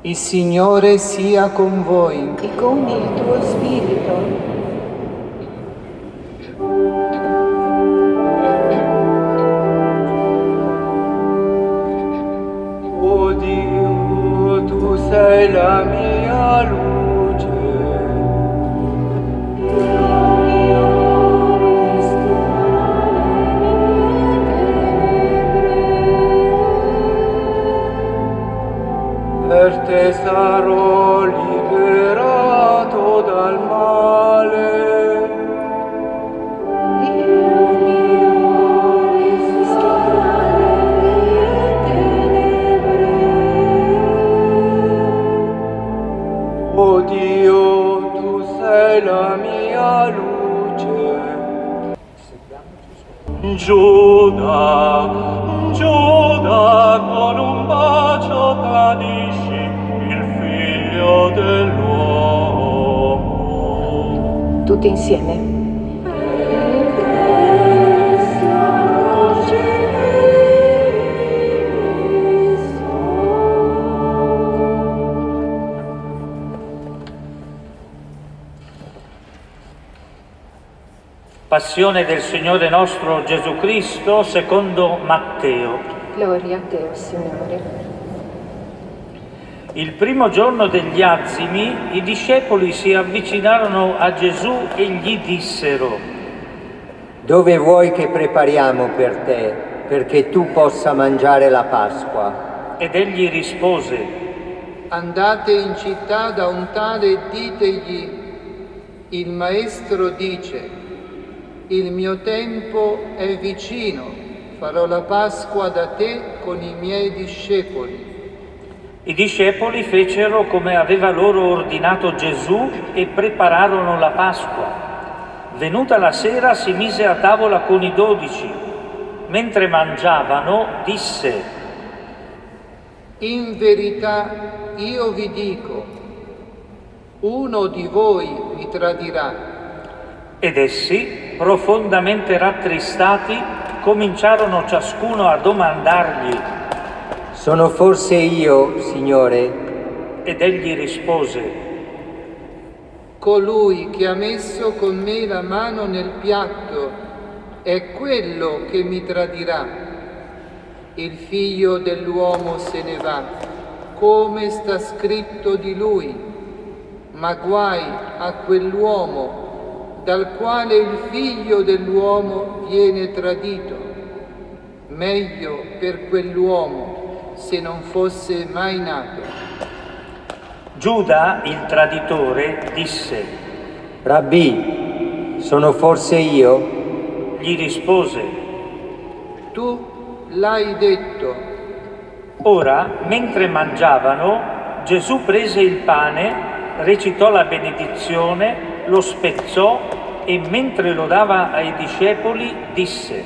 Il Signore sia con voi. E con il tuo spirito. O Dio, tu sei la mia luce. Per te sarò liberato dal male. O Dio, tu sei la mia luce. Giuda, con un bacio tradisci il figlio dell'uomo. Tutti insieme. Passione del Signore nostro Gesù Cristo secondo Matteo. Gloria a te, Signore. Il primo giorno degli azimi i discepoli si avvicinarono a Gesù e gli dissero: Dove vuoi che prepariamo per te, perché tu possa mangiare la Pasqua? Ed egli rispose: Andate in città da un tale e ditegli: il Maestro dice, il mio tempo è vicino, farò la Pasqua da te con i miei discepoli. I discepoli fecero come aveva loro ordinato Gesù e prepararono la Pasqua. Venuta la sera si mise a tavola con i 12. Mentre mangiavano, disse: In verità io vi dico, uno di voi mi tradirà. Ed essi, profondamente rattristati, cominciarono ciascuno a domandargli: Sono forse io, Signore? Ed egli rispose: Colui che ha messo con me la mano nel piatto è quello che mi tradirà. Il figlio dell'uomo se ne va, come sta scritto di lui, ma guai a quell'uomo dal quale il figlio dell'uomo viene tradito. Meglio per quell'uomo se non fosse mai nato. Giuda, il traditore, disse: Rabbì, sono forse io? Gli rispose: Tu l'hai detto. Ora, mentre mangiavano, Gesù prese il pane, recitò la benedizione, lo spezzò e mentre lo dava ai discepoli disse: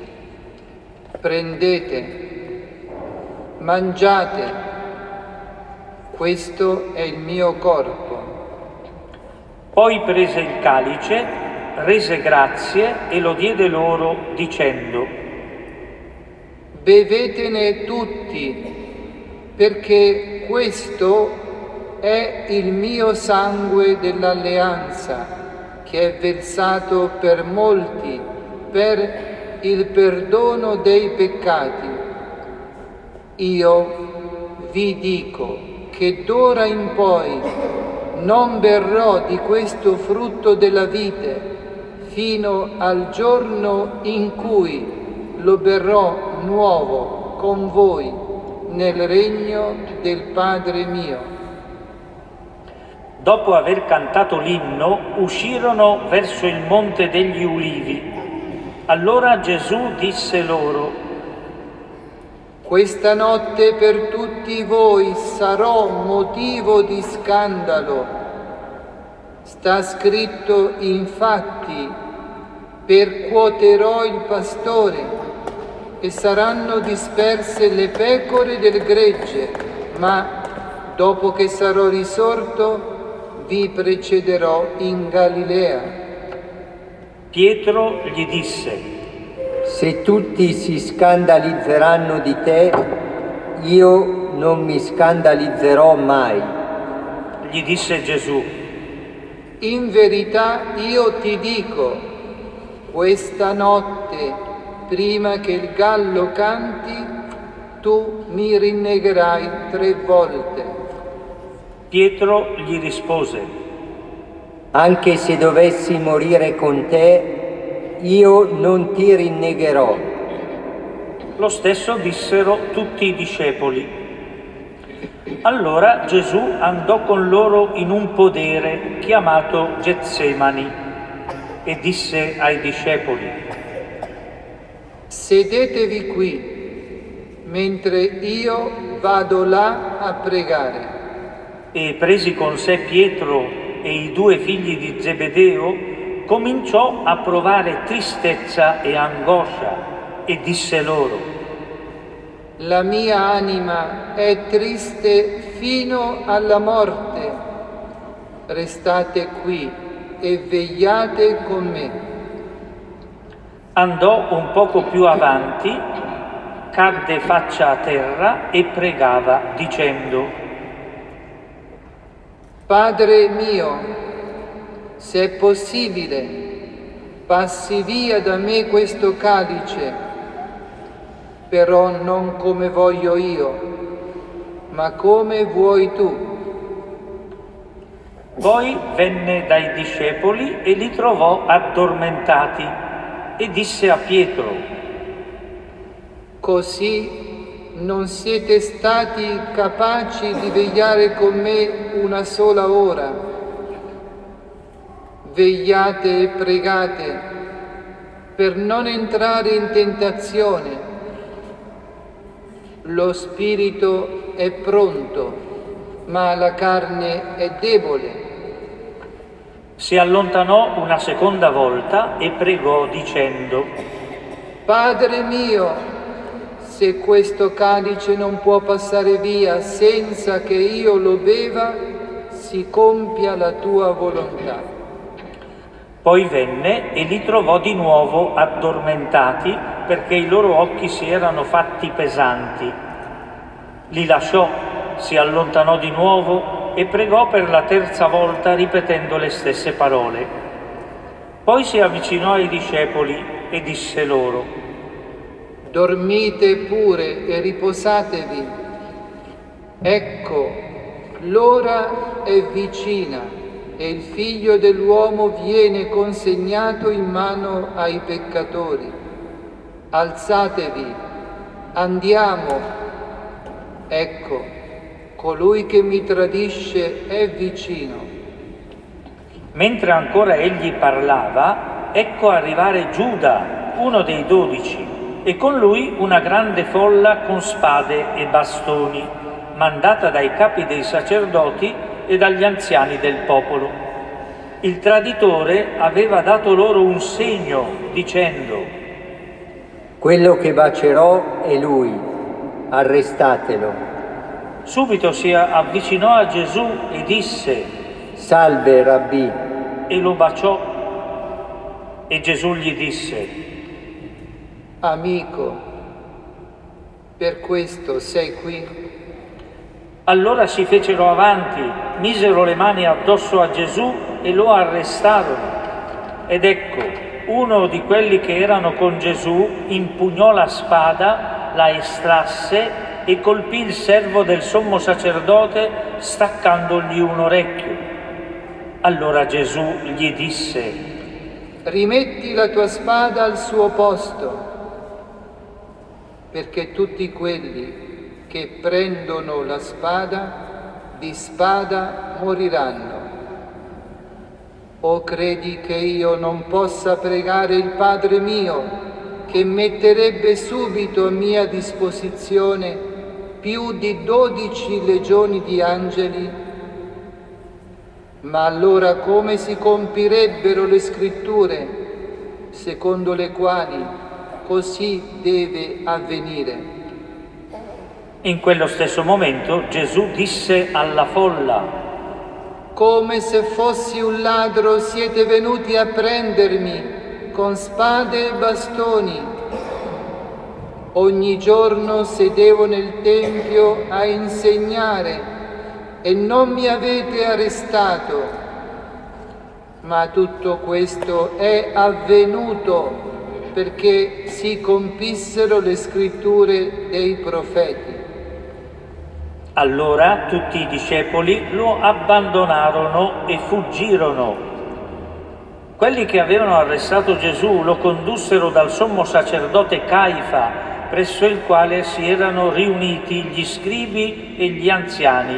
Prendete, mangiate, questo è il mio corpo. Poi prese il calice, rese grazie e lo diede loro dicendo: Bevetene tutti, perché questo è il mio sangue dell'alleanza, che è versato per molti per il perdono dei peccati. Io vi dico che d'ora in poi non berrò di questo frutto della vite fino al giorno in cui lo berrò nuovo con voi nel regno del Padre mio. Dopo aver cantato l'inno, uscirono verso il Monte degli Ulivi. Allora Gesù disse loro: Questa notte per tutti voi sarò motivo di scandalo. Sta scritto infatti: percuoterò il pastore e saranno disperse le pecore del gregge, ma dopo che sarò risorto vi precederò in Galilea. Pietro gli disse: Se tutti si scandalizzeranno di te, io non mi scandalizzerò mai. Gli disse Gesù: In verità io ti dico, questa notte, prima che il gallo canti, tu mi rinnegherai 3 volte. Pietro gli rispose: Anche se dovessi morire con te, io non ti rinnegherò. Lo stesso dissero tutti i discepoli. Allora Gesù andò con loro in un podere chiamato Getsemani e disse ai discepoli: Sedetevi qui, mentre io vado là a pregare. E presi con sé Pietro e i 2 figli di Zebedeo, cominciò a provare tristezza e angoscia e disse loro: La mia anima è triste fino alla morte. Restate qui e vegliate con me. Andò un poco più avanti, cadde faccia a terra e pregava dicendo: Padre mio, se è possibile, passi via da me questo calice, però non come voglio io, ma come vuoi tu. Poi venne dai discepoli e li trovò addormentati e disse a Pietro: Così non siete stati capaci di vegliare con me una sola ora. Vegliate e pregate per non entrare in tentazione. Lo spirito è pronto, ma la carne è debole. Si allontanò una seconda volta e pregò dicendo: Padre mio, se questo calice non può passare via senza che io lo beva, si compia la tua volontà. Poi venne e li trovò di nuovo addormentati perché i loro occhi si erano fatti pesanti. Li lasciò, si allontanò di nuovo e pregò per la 3ª volta ripetendo le stesse parole. Poi si avvicinò ai discepoli e disse loro: Dormite pure e riposatevi. Ecco, l'ora è vicina e il Figlio dell'uomo viene consegnato in mano ai peccatori. Alzatevi, andiamo. Ecco, colui che mi tradisce è vicino. Mentre ancora egli parlava, ecco arrivare Giuda, uno dei 12, e con lui una grande folla con spade e bastoni, mandata dai capi dei sacerdoti e dagli anziani del popolo. Il traditore aveva dato loro un segno, dicendo: Quello che bacerò è lui, arrestatelo. Subito si avvicinò a Gesù e disse: Salve, Rabbì. E lo baciò. E Gesù gli disse: Amico, per questo sei qui? Allora si fecero avanti, misero le mani addosso a Gesù e lo arrestarono. Ed ecco, uno di quelli che erano con Gesù impugnò la spada, la estrasse e colpì il servo del sommo sacerdote staccandogli un orecchio. Allora Gesù gli disse: Rimetti la tua spada al suo posto, perché tutti quelli che prendono la spada, di spada moriranno. O credi che io non possa pregare il Padre mio, che metterebbe subito a mia disposizione più di 12 legioni di angeli? Ma allora come si compirebbero le scritture, secondo le quali così deve avvenire? In quello stesso momento Gesù disse alla folla: Come se fossi un ladro siete venuti a prendermi con spade e bastoni. ogni giorno sedevo nel Tempio a insegnare e non mi avete arrestato, ma tutto questo è avvenuto perché si compissero le scritture dei profeti. Allora tutti i discepoli lo abbandonarono e fuggirono. Quelli che avevano arrestato Gesù lo condussero dal sommo sacerdote Caifa, presso il quale si erano riuniti gli scribi e gli anziani.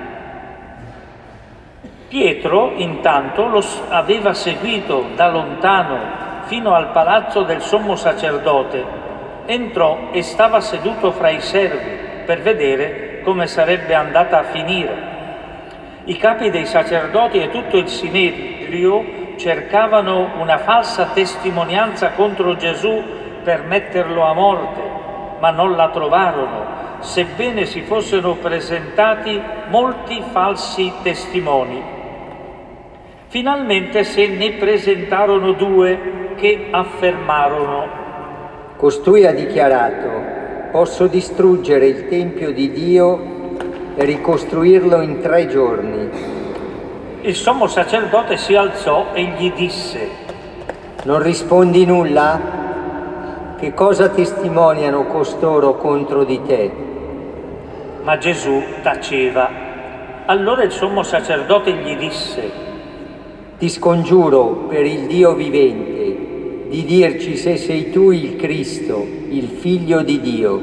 Pietro, intanto, lo aveva seguito da lontano fino al palazzo del sommo sacerdote. Entrò e stava seduto fra i servi per vedere come sarebbe andata a finire. I capi dei sacerdoti e tutto il Sinedrio cercavano una falsa testimonianza contro Gesù per metterlo a morte, ma non la trovarono, sebbene si fossero presentati molti falsi testimoni. Finalmente se ne presentarono 2 che affermarono: Costui ha dichiarato: posso distruggere il Tempio di Dio e ricostruirlo in 3 giorni. Il sommo sacerdote si alzò e gli disse: Non rispondi nulla? Che cosa testimoniano costoro contro di te? Ma Gesù taceva. Allora il sommo sacerdote gli disse: Ti scongiuro per il Dio vivente di dirci se sei tu il Cristo, il Figlio di Dio.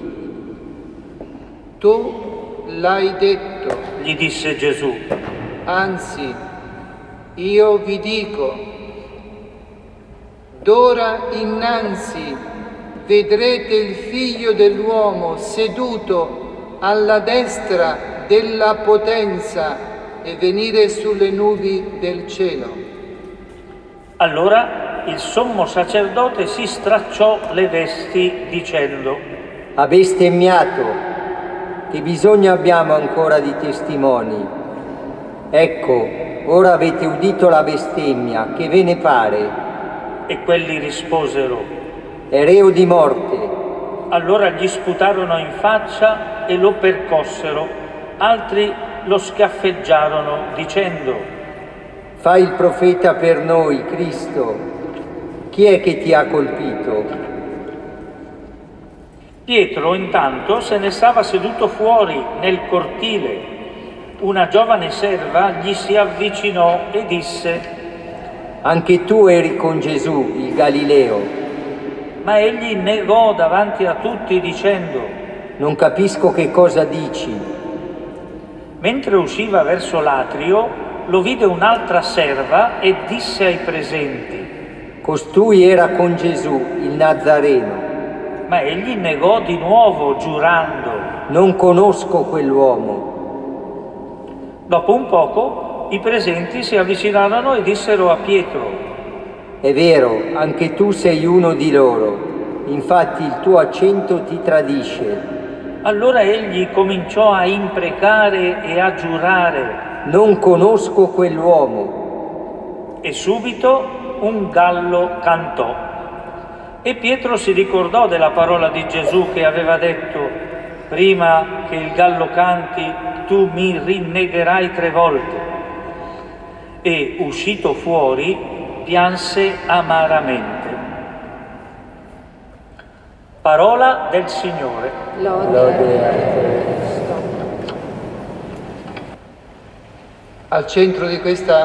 Tu l'hai detto, gli disse Gesù. anzi, io vi dico, d'ora innanzi vedrete il Figlio dell'uomo seduto alla destra della potenza e venire sulle nubi del cielo. Allora il sommo sacerdote si stracciò le vesti dicendo: Ha bestemmiato, che bisogno abbiamo ancora di testimoni? Ecco, ora avete udito la bestemmia, che ve ne pare? E quelli risposero: È reo di morte. Allora gli sputarono in faccia e lo percossero, altri lo schiaffeggiarono dicendo: Fai il profeta per noi, Cristo. Chi è che ti ha colpito? Pietro intanto se ne stava seduto fuori nel cortile. Una giovane serva gli si avvicinò e disse: Anche tu eri con Gesù, il Galileo. Ma egli negò davanti a tutti dicendo: Non capisco che cosa dici. Mentre usciva verso l'atrio, lo vide un'altra serva e disse ai presenti: Costui era con Gesù, il Nazareno. Ma egli negò di nuovo, giurando: Non conosco quell'uomo. Dopo un poco i presenti si avvicinarono e dissero a Pietro: È vero, anche tu sei uno di loro. Infatti il tuo accento ti tradisce. Allora egli cominciò a imprecare e a giurare. Non conosco quell'uomo. E subito un gallo cantò. E Pietro si ricordò della parola di Gesù che aveva detto: prima che il gallo canti, tu mi rinnegherai 3 volte. E uscito fuori, pianse amaramente. Parola del Signore. Lode a te, Cristo. Al centro di questa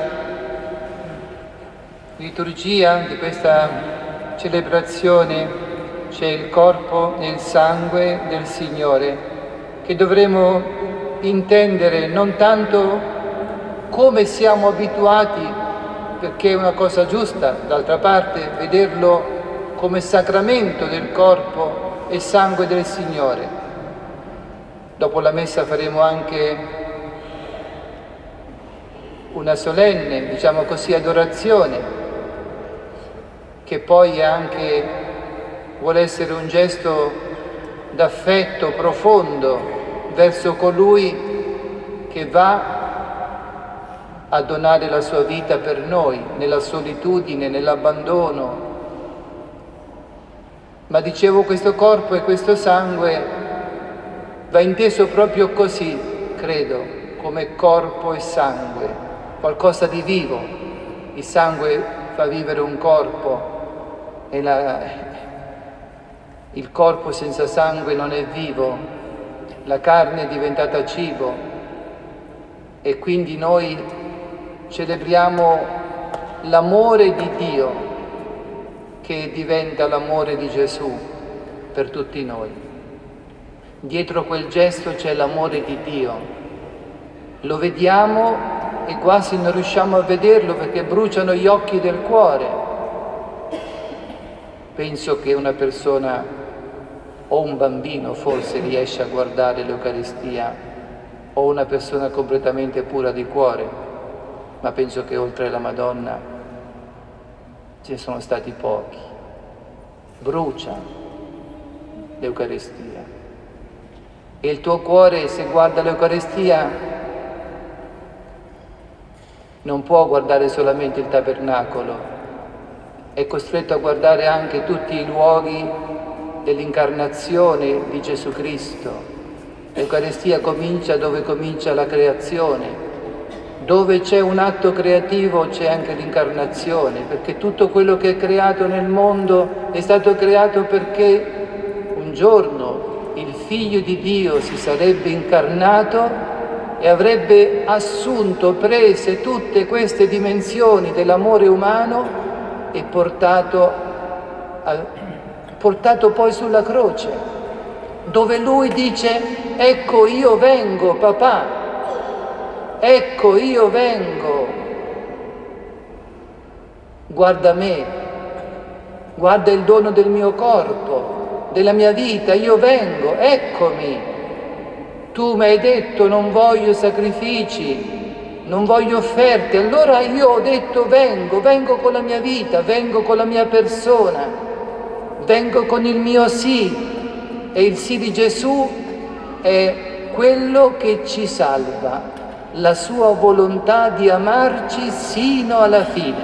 liturgia, di questa celebrazione, c'è il corpo e il sangue del Signore, che dovremo intendere non tanto come siamo abituati, perché è una cosa giusta, d'altra parte, vederlo come sacramento del corpo e sangue del Signore. Dopo la messa faremo anche una solenne, diciamo così, adorazione, che poi anche vuole essere un gesto d'affetto profondo verso colui che va a donare la sua vita per noi, nella solitudine, nell'abbandono. Ma dicevo, questo corpo e questo sangue va inteso proprio così, credo, come corpo e sangue, qualcosa di vivo. Il sangue fa vivere un corpo e il corpo senza sangue non è vivo, la carne è diventata cibo e quindi noi celebriamo l'amore di Dio che diventa l'amore di Gesù per tutti noi. Dietro quel gesto c'è l'amore di Dio. Lo vediamo e quasi non riusciamo a vederlo perché bruciano gli occhi del cuore. Penso che una persona o un bambino forse riesce a guardare l'Eucaristia o una persona completamente pura di cuore, ma penso che oltre alla Madonna ci sono stati pochi. Brucia l'Eucaristia. E il tuo cuore, se guarda l'Eucaristia, non può guardare solamente il tabernacolo, è costretto a guardare anche tutti i luoghi dell'incarnazione di Gesù Cristo. L'Eucaristia comincia dove comincia la creazione. Dove c'è un atto creativo c'è anche l'incarnazione, perché tutto quello che è creato nel mondo è stato creato perché un giorno il Figlio di Dio si sarebbe incarnato e avrebbe assunto, prese tutte queste dimensioni dell'amore umano e portato poi sulla croce, dove Lui dice: ecco io vengo, papà. Ecco, io vengo, guarda me, guarda il dono del mio corpo, della mia vita, io vengo, eccomi. Tu mi hai detto non voglio sacrifici, non voglio offerte, allora io ho detto vengo con la mia vita, vengo con la mia persona, vengo con il mio sì, e il sì di Gesù è quello che ci salva. La sua volontà di amarci sino alla fine.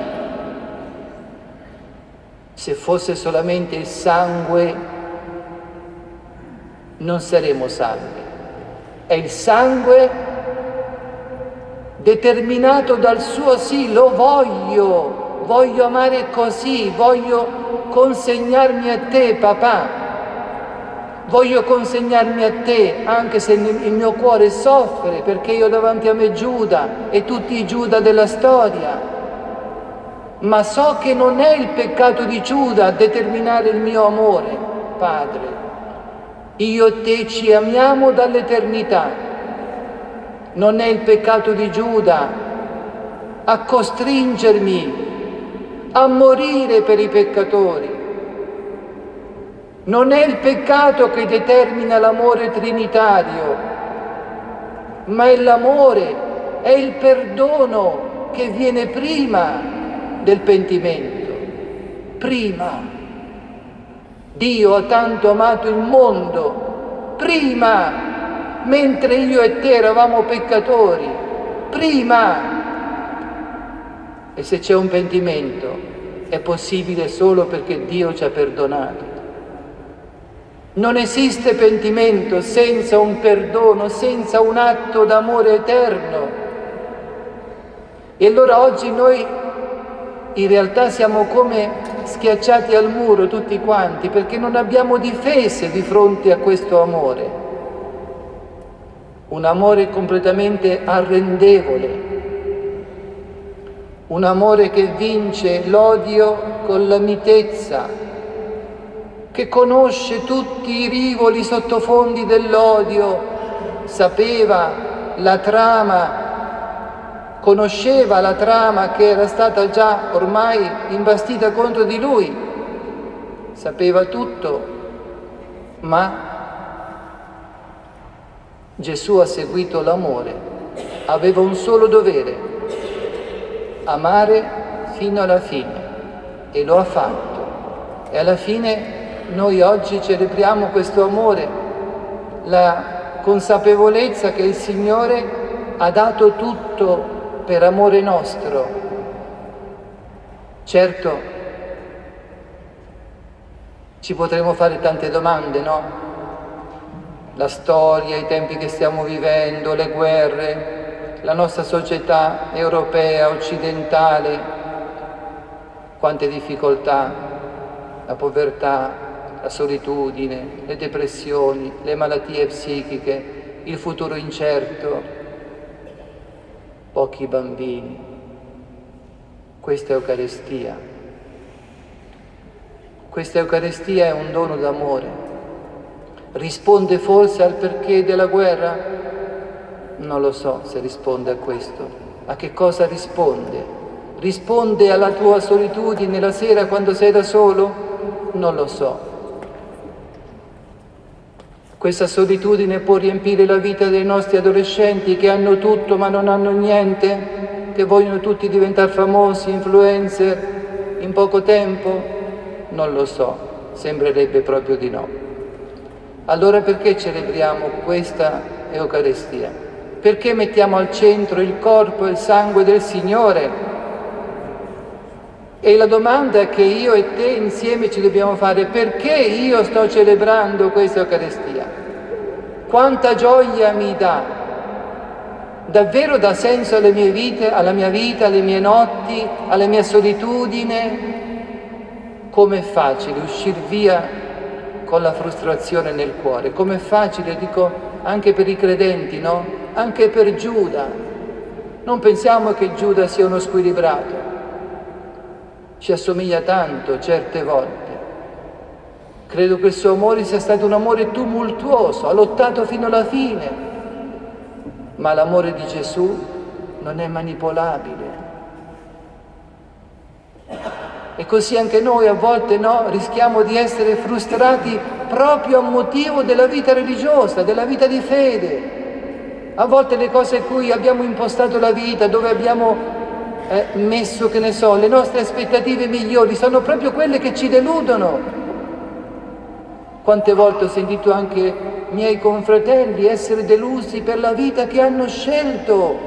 Se fosse solamente il sangue, non saremo salvi. È il sangue determinato dal suo sì, lo voglio amare così, voglio consegnarmi a te, papà. Voglio consegnarmi a te, anche se il mio cuore soffre, perché io ho davanti a me Giuda e tutti i Giuda della storia. Ma so che non è il peccato di Giuda a determinare il mio amore, Padre. Io e te ci amiamo dall'eternità. Non è il peccato di Giuda a costringermi a morire per i peccatori. Non è il peccato che determina l'amore trinitario, ma è l'amore, è il perdono che viene prima del pentimento. Prima. Dio ha tanto amato il mondo, prima, mentre io e te eravamo peccatori, prima. E se c'è un pentimento, è possibile solo perché Dio ci ha perdonato. Non esiste pentimento senza un perdono, senza un atto d'amore eterno. E allora oggi noi in realtà siamo come schiacciati al muro tutti quanti, perché non abbiamo difese di fronte a questo amore. Un amore completamente arrendevole, un amore che vince l'odio con la mitezza, che conosce tutti i rivoli sottofondi dell'odio, sapeva la trama, conosceva la trama che era stata già ormai imbastita contro di lui, sapeva tutto, ma Gesù ha seguito l'amore, aveva un solo dovere: amare fino alla fine, e lo ha fatto. E alla fine noi oggi celebriamo questo amore, la consapevolezza che il Signore ha dato tutto per amore nostro. Certo, Ci potremo fare tante domande, no? La storia, i tempi che stiamo vivendo, le guerre, la nostra società europea, occidentale, quante difficoltà, la povertà, la solitudine, le depressioni, le malattie psichiche, il futuro incerto, pochi bambini. Questa Eucaristia. Questa Eucaristia è un dono d'amore. Risponde forse al perché della guerra? Non lo so se risponde a questo. A che cosa risponde? Risponde alla tua solitudine la sera quando sei da solo? Non lo so. Questa solitudine può riempire la vita dei nostri adolescenti che hanno tutto ma non hanno niente, che vogliono tutti diventare famosi, influencer, in poco tempo? Non lo so, sembrerebbe proprio di no. Allora perché celebriamo questa Eucaristia? Perché mettiamo al centro il corpo e il sangue del Signore? E la domanda che io e te insieme ci dobbiamo fare: perché io sto celebrando questa Eucaristia? Quanta gioia mi dà? Davvero dà senso alla mia vita, alle mie notti, alla mia solitudine? Com'è facile uscire via con la frustrazione nel cuore, com'è facile, dico, anche per i credenti, no? Anche per Giuda. Non pensiamo che Giuda sia uno squilibrato, ci assomiglia tanto certe volte. Credo che il suo amore sia stato un amore tumultuoso, ha lottato fino alla fine, ma l'amore di Gesù non è manipolabile. E così anche noi a volte no, rischiamo di essere frustrati proprio a motivo della vita religiosa, della vita di fede. A volte le cose a cui abbiamo impostato la vita, dove abbiamo messo, che ne so, le nostre aspettative migliori, sono proprio quelle che ci deludono. Quante volte ho sentito anche miei confratelli essere delusi per la vita che hanno scelto.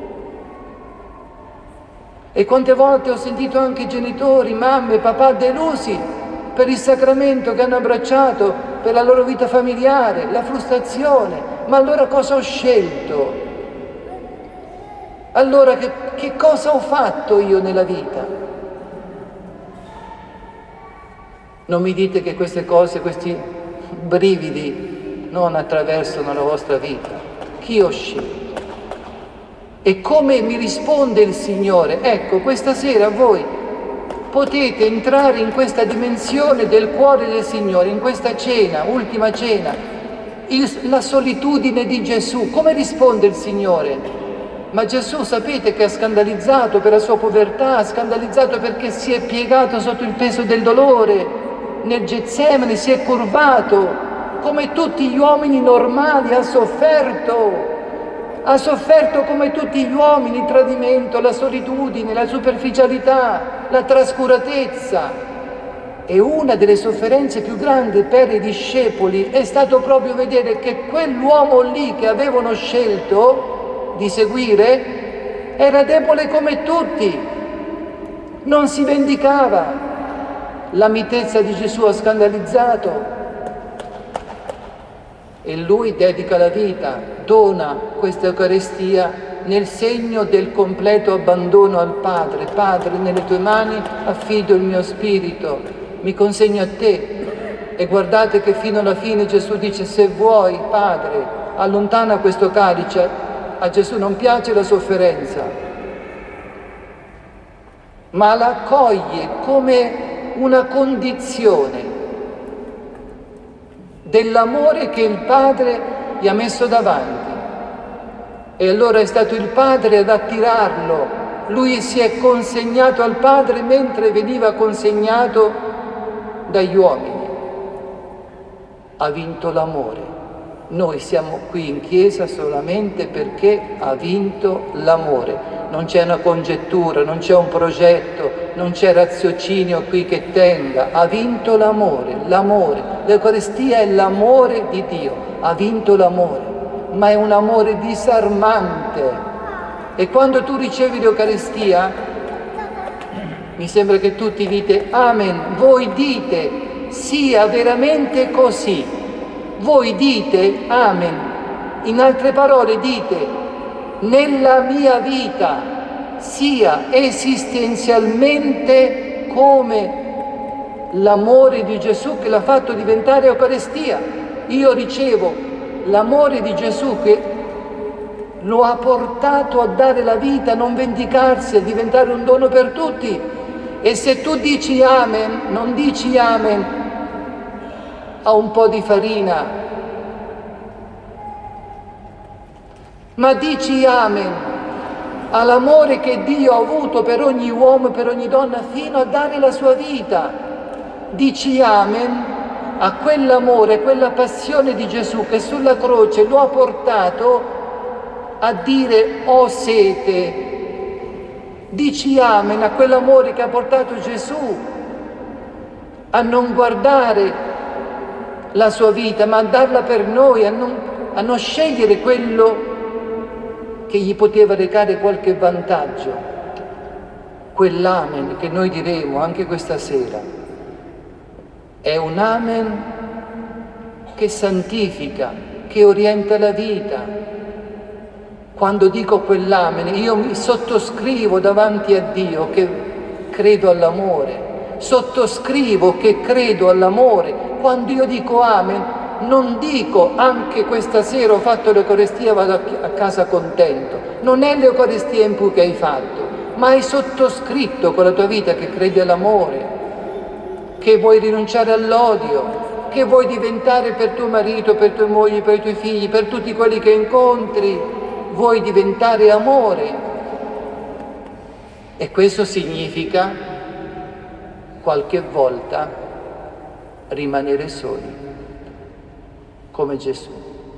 E quante volte ho sentito anche genitori, mamme, papà delusi per il sacramento che hanno abbracciato, per la loro vita familiare, la frustrazione. Ma allora cosa ho scelto? Allora che cosa ho fatto io nella vita? Non mi dite che queste cose, questi brividi non attraversano la vostra vita. Chi ho scelto? E come mi risponde il Signore? Ecco, questa sera voi potete entrare in questa dimensione del cuore del Signore, in questa cena, ultima cena, la solitudine di Gesù. Come risponde il Signore? Ma Gesù sapete che ha scandalizzato per la sua povertà, ha scandalizzato perché si è piegato sotto il peso del dolore, nel Getsemani si è curvato, come tutti gli uomini normali ha sofferto. Ha sofferto come tutti gli uomini il tradimento, la solitudine, la superficialità, la trascuratezza. E una delle sofferenze più grandi per i discepoli è stato proprio vedere che quell'uomo lì che avevano scelto di seguire era debole come tutti, non si vendicava. La mitezza di Gesù ha scandalizzato. E lui dedica la vita, dona questa Eucaristia nel segno del completo abbandono al Padre. Padre, nelle tue mani affido il mio spirito, mi consegno a te. E guardate che fino alla fine Gesù dice: se vuoi, Padre, allontana questo calice. A Gesù non piace la sofferenza, ma la accoglie come una condizione dell'amore che il Padre gli ha messo davanti. E allora è stato il Padre ad attirarlo. Lui si è consegnato al Padre mentre veniva consegnato dagli uomini. Ha vinto l'amore. Noi siamo qui in chiesa solamente perché ha vinto l'amore. Non c'è una congettura, non c'è un progetto, non c'è raziocinio qui che tenga. Ha vinto l'amore, l'amore. L'Eucaristia è l'amore di Dio, ha vinto l'amore, ma è un amore disarmante. E quando tu ricevi l'Eucaristia, mi sembra che tutti dite Amen, voi dite sia veramente così. Voi dite Amen. In altre parole dite: nella mia vita sia esistenzialmente come l'amore di Gesù che l'ha fatto diventare Eucaristia. Io ricevo l'amore di Gesù che lo ha portato a dare la vita, a non vendicarsi, a diventare un dono per tutti. E se tu dici Amen, non dici Amen a un po' di farina, ma dici Amen all'amore che Dio ha avuto per ogni uomo e per ogni donna fino a dare la sua vita. Dici Amen a quell'amore, a quella passione di Gesù che sulla croce lo ha portato a dire ho sete. Dici Amen a quell'amore che ha portato Gesù a non guardare la sua vita, ma a darla per noi, a non scegliere quello che gli poteva recare qualche vantaggio. Quell'Amen che noi diremo anche questa sera è un Amen che santifica, che orienta la vita. Quando dico quell'Amen, io mi sottoscrivo davanti a Dio che credo all'amore, sottoscrivo che credo all'amore. Quando io dico Amen, non dico anche questa sera ho fatto l'Eucaristia, vado a casa contento. Non è l'Eucaristia in più che hai fatto, ma hai sottoscritto con la tua vita che credi all'amore, che vuoi rinunciare all'odio, che vuoi diventare per tuo marito, per tua moglie, per i tuoi figli, per tutti quelli che incontri, vuoi diventare amore. E questo significa qualche volta rimanere soli, come Gesù.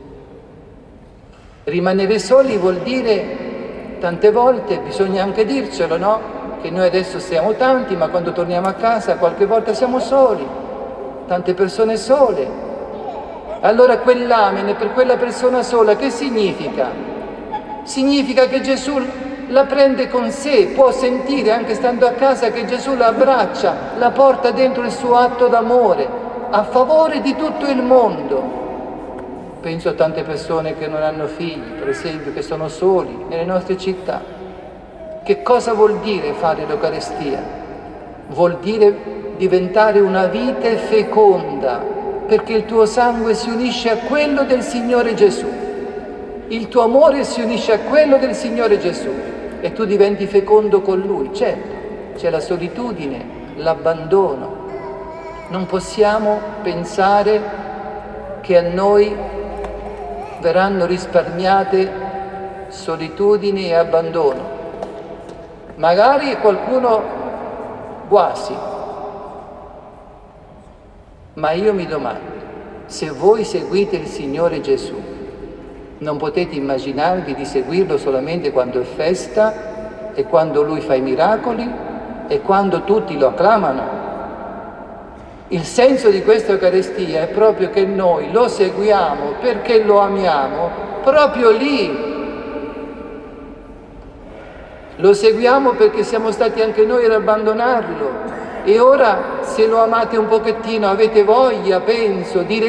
Rimanere soli vuol dire, tante volte, bisogna anche dircelo, no? Che noi adesso siamo tanti, ma quando torniamo a casa qualche volta siamo soli, tante persone sole. Allora quell'Amen per quella persona sola che significa? Significa che Gesù la prende con sé, può sentire anche stando a casa che Gesù la abbraccia, la porta dentro il suo atto d'amore a favore di tutto il mondo. Penso a tante persone che non hanno figli, per esempio, che sono soli nelle nostre città. Che cosa vuol dire fare l'Eucaristia? Vuol dire diventare una vite feconda, perché il tuo sangue si unisce a quello del Signore Gesù. Il tuo amore si unisce a quello del Signore Gesù e tu diventi fecondo con Lui. Certo, c'è la solitudine, l'abbandono. Non possiamo pensare che a noi verranno risparmiate solitudine e abbandono. Magari qualcuno quasi, ma io mi domando, se voi seguite il Signore Gesù, non potete immaginarvi di seguirlo solamente quando è festa e quando Lui fa i miracoli e quando tutti lo acclamano. Il senso di questa Eucaristia è proprio che noi lo seguiamo perché lo amiamo proprio lì. Lo seguiamo perché siamo stati anche noi ad abbandonarlo e ora, se lo amate un pochettino, avete voglia, penso, di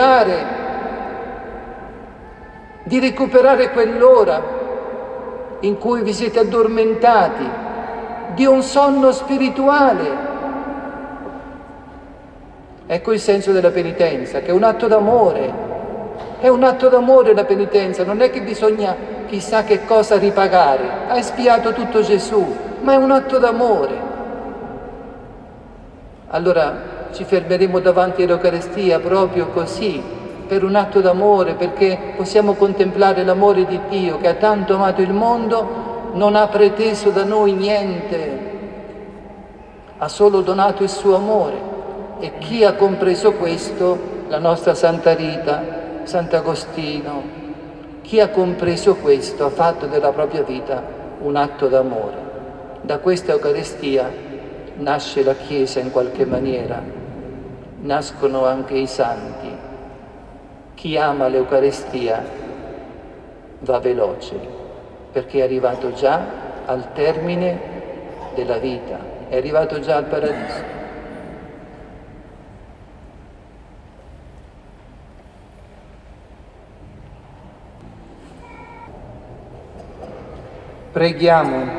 recuperare quell'ora in cui vi siete addormentati, di un sonno spirituale. Ecco il senso della penitenza, che è un atto d'amore. È un atto d'amore la penitenza, non è che bisogna chissà che cosa ripagare. Ha espiato tutto Gesù, ma è un atto d'amore. Allora ci fermeremo davanti all'Eucaristia proprio così, per un atto d'amore, perché possiamo contemplare l'amore di Dio che ha tanto amato il mondo, non ha preteso da noi niente, ha solo donato il suo amore. E chi ha compreso questo? La nostra Santa Rita, Sant'Agostino, chi ha compreso questo ha fatto della propria vita un atto d'amore. Da questa Eucaristia nasce la Chiesa in qualche maniera, nascono anche i santi. Chi ama l'Eucaristia va veloce, perché è arrivato già al termine della vita, è arrivato già al paradiso. Preghiamo.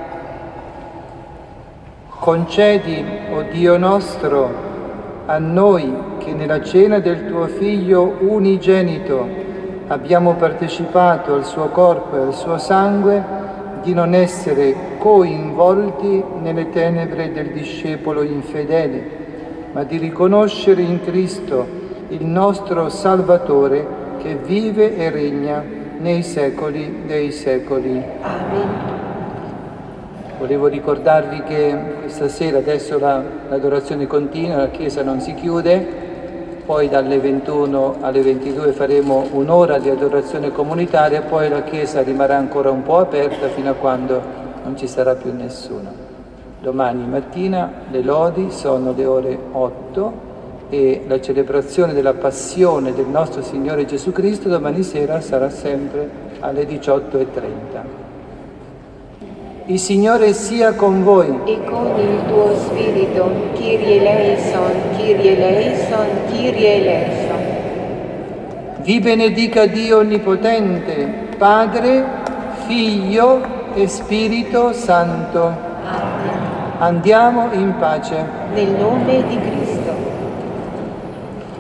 Concedi, o Dio nostro, a noi che nella cena del tuo Figlio unigenito abbiamo partecipato al suo corpo e al suo sangue, di non essere coinvolti nelle tenebre del discepolo infedele, ma di riconoscere in Cristo il nostro Salvatore che vive e regna nei secoli dei secoli. Amen. Volevo ricordarvi che questa sera, adesso l'adorazione continua, la Chiesa non si chiude, poi dalle 21 alle 22 faremo un'ora di adorazione comunitaria, poi la Chiesa rimarrà ancora un po' aperta fino a quando non ci sarà più nessuno. Domani mattina le lodi sono le ore 8 e la celebrazione della passione del nostro Signore Gesù Cristo domani sera sarà sempre alle 18:30. Il Signore sia con voi. E con il tuo spirito, Kyrie eleison, Kyrie eleison, Kyrie eleison. Vi benedica Dio Onnipotente, Padre, Figlio e Spirito Santo. Amen. Andiamo in pace. Nel nome di Cristo.